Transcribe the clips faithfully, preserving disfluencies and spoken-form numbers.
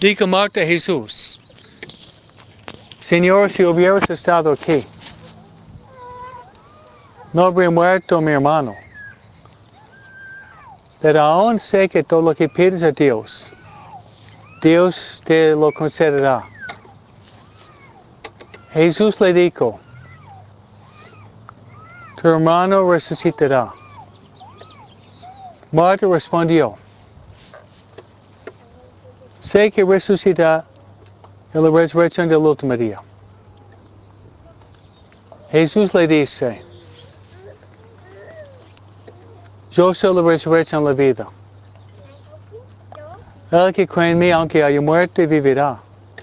Dijo Marta a Jesús, Señor, si hubieras estado aquí, no habría muerto mi hermano. Pero aún sé que todo lo que pides a Dios, Dios te lo concederá. Jesús le dijo, tu hermano resucitará. Marta respondió, sé que resucitará en la resurrección del último día. Jesús le dice, yo soy la resurrección y la vida. El que cree en mí, aunque haya muerto, vivirá.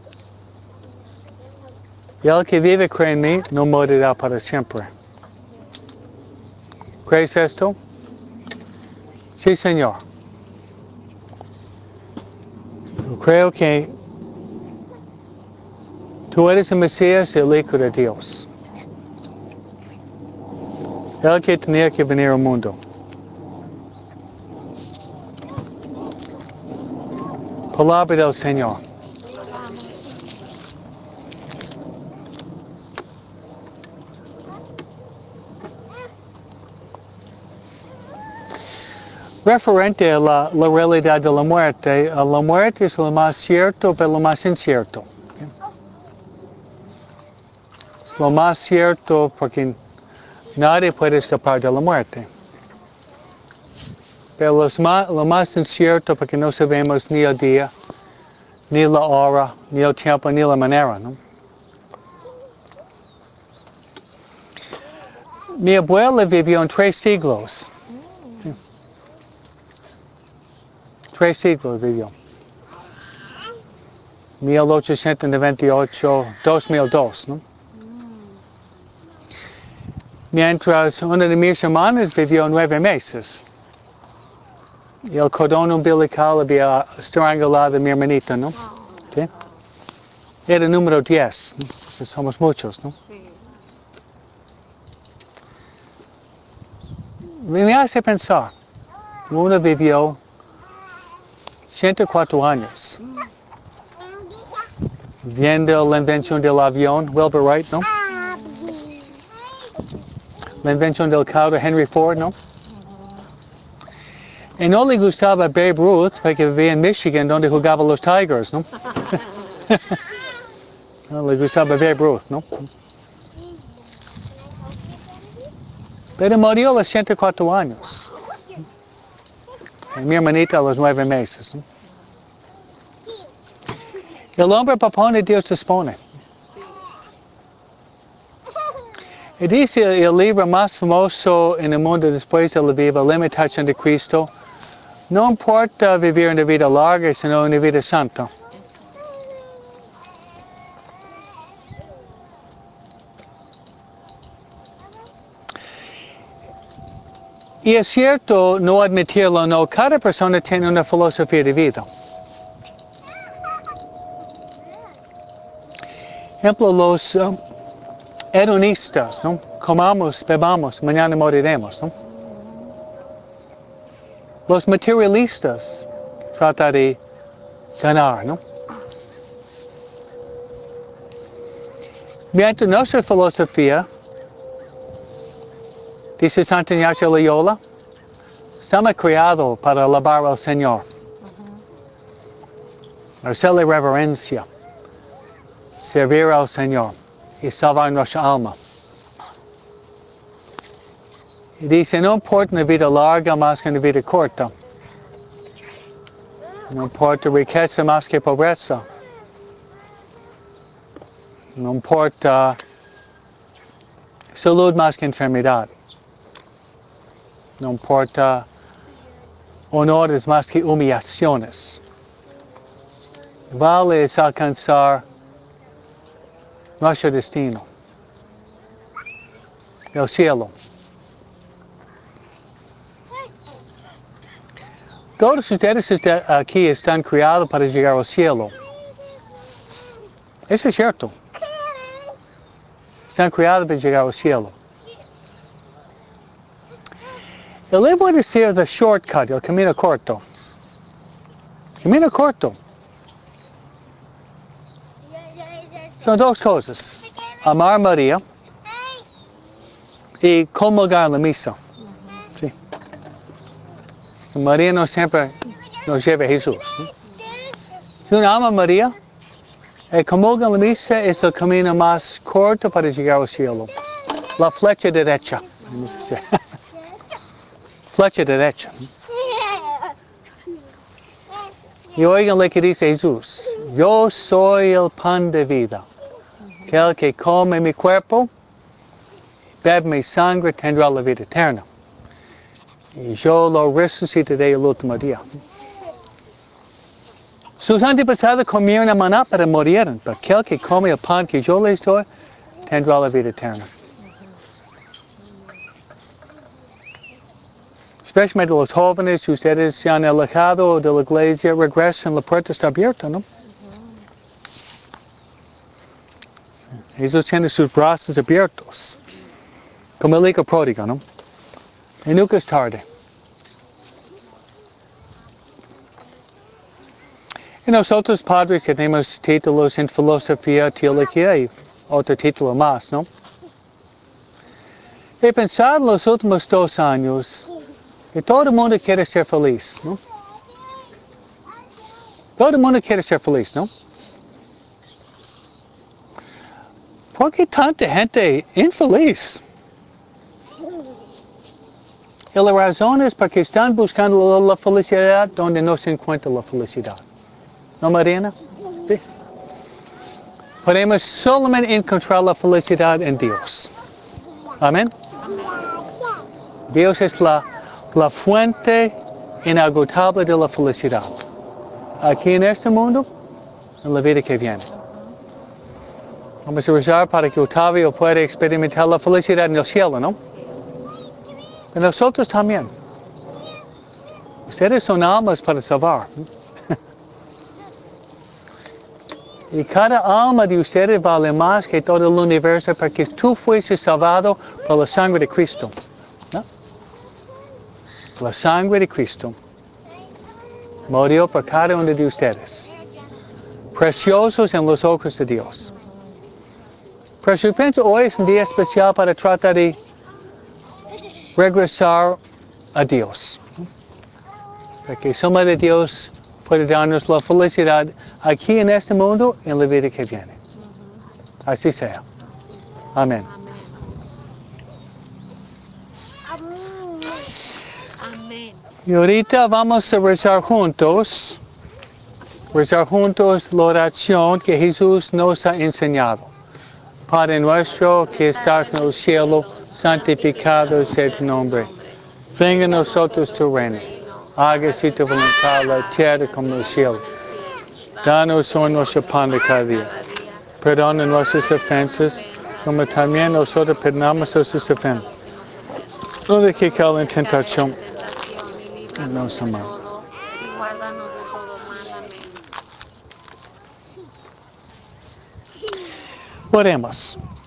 Y el que vive, cree en mí, no morirá para siempre. ¿Crees esto? Sí, Señor. Yo creo que tú eres el Mesías, el Hijo de Dios. El que tenía que venir al mundo. Palabra del Señor. Referente a la, la realidad de la muerte, la muerte es lo más cierto, pero lo más incierto. Es lo más cierto porque nadie puede escapar de la muerte. Pero los más, lo más incierto porque no sabemos ni el día, ni la hora, ni el tiempo, ni la manera, ¿no? Mi abuela vivió en tres siglos. Tres siglos vivió. mil ochocientos noventa y ocho, dos mil dos, ¿no? Mientras una de mis hermanas vivió nueve meses. Y el cordón umbilical había estrangulado a mi hermanita, ¿no? ¿Sí? Era el número diez, ¿no? Somos muchos, ¿no? Sí. Me hace pensar, uno vivió ciento cuatro años, viendo la invención del avión, Wilbur Wright, ¿no? La invención del carro, Henry Ford, ¿no? Y no le gustaba Babe Ruth porque vivía en Michigan donde jugaban los Tigers, ¿no? No le gustaba Babe Ruth, ¿no? Pero murió a los ciento cuatro años. Y mi hermanita a los nueve meses, ¿no? El hombre propone, Dios dispone. Y dice el libro más famoso en el mundo después de la vida, La imitación de Cristo, no importa vivir una vida larga, sino una vida santa. Y es cierto, no admitirlo o no, cada persona tiene una filosofía de vida. Ejemplo, los um, hedonistas, ¿no? Comamos, bebamos, mañana moriremos, ¿no? Los materialistas tratan de ganar, ¿no? Mientras nuestra filosofía, dice Santo Ignacio de Loyola, estamos creados para alabar al Señor, hacerle reverencia, servir al Señor y salvar nuestra alma. Y dice, no importa una vida larga más que una vida corta. No importa riqueza más que pobreza. No importa salud más que enfermedad. No importa honores más que humillaciones. Vale es alcanzar nuestro destino, el cielo. Todos ustedes aquí están criados para llegar al cielo. Eso es cierto. Están criados para llegar al cielo. El libro puede decir the shortcut, el camino corto. Camino corto. Son dos cosas. Amar a María y comulgar la misa. Sí. María no siempre nos lleva a Jesús, ¿no? Si uno ama a María, el comulgar la misa es el camino más corto para llegar al cielo. La flecha derecha. Flecha derecha. Y oigan lo que dice Jesús. Yo soy el pan de vida. Que el que come mi cuerpo, bebe mi sangre, tendrá la vida eterna. Y yo lo resucitaré el último día. Sus antepasados comieron el maná para morir, pero aquel que come el pan que yo les doy, tendrá la vida eterna. Especialmente los jóvenes, si ustedes se han alejado de la iglesia, regresen, la puerta está abierta, ¿no? Jesús tiene sus brazos abiertos, como el hijo pródigo, ¿no? Y nunca es tarde. Y nosotros, padres, que tenemos títulos en filosofía, teología y otro título más, ¿no? He pensado en los últimos dos años que todo el mundo quiere ser feliz, ¿no? Todo el mundo quiere ser feliz, ¿no? ¿Por qué tanta gente infeliz? Y la razón es porque están buscando la felicidad donde no se encuentra la felicidad. ¿No, Mariana? Sí. Podemos solamente encontrar la felicidad en Dios. Amén. Dios es la, la fuente inagotable de la felicidad. Aquí en este mundo, en la vida que viene. Vamos a rezar para que Octavio pueda experimentar la felicidad en el cielo, ¿no? Pero nosotros también. Ustedes son almas para salvar. Y cada alma de ustedes vale más que todo el universo porque tú fuiste salvado por la sangre de Cristo. ¿No? La sangre de Cristo murió por cada uno de ustedes. Preciosos en los ojos de Dios. Pero yo pienso hoy es un día especial para tratar de regresar a Dios. Porque solo de Dios puede darnos la felicidad aquí en este mundo y en la vida que viene. Así sea. Amén. Amén. Y ahorita vamos a rezar juntos, rezar juntos la oración que Jesús nos ha enseñado. Padre nuestro que estás en el cielo, santificado sea tu nombre. Venga a nosotros tu reino. Hágase tu voluntad en la tierra como en el cielo. Danos hoy nuestro pan de cada día. Perdona nuestras ofensas, como también nosotros perdonamos a nuestros ofensas. No dejes caer en tentación. Nos amamos. Y guárdanos de todo mal. Amén. Oremos.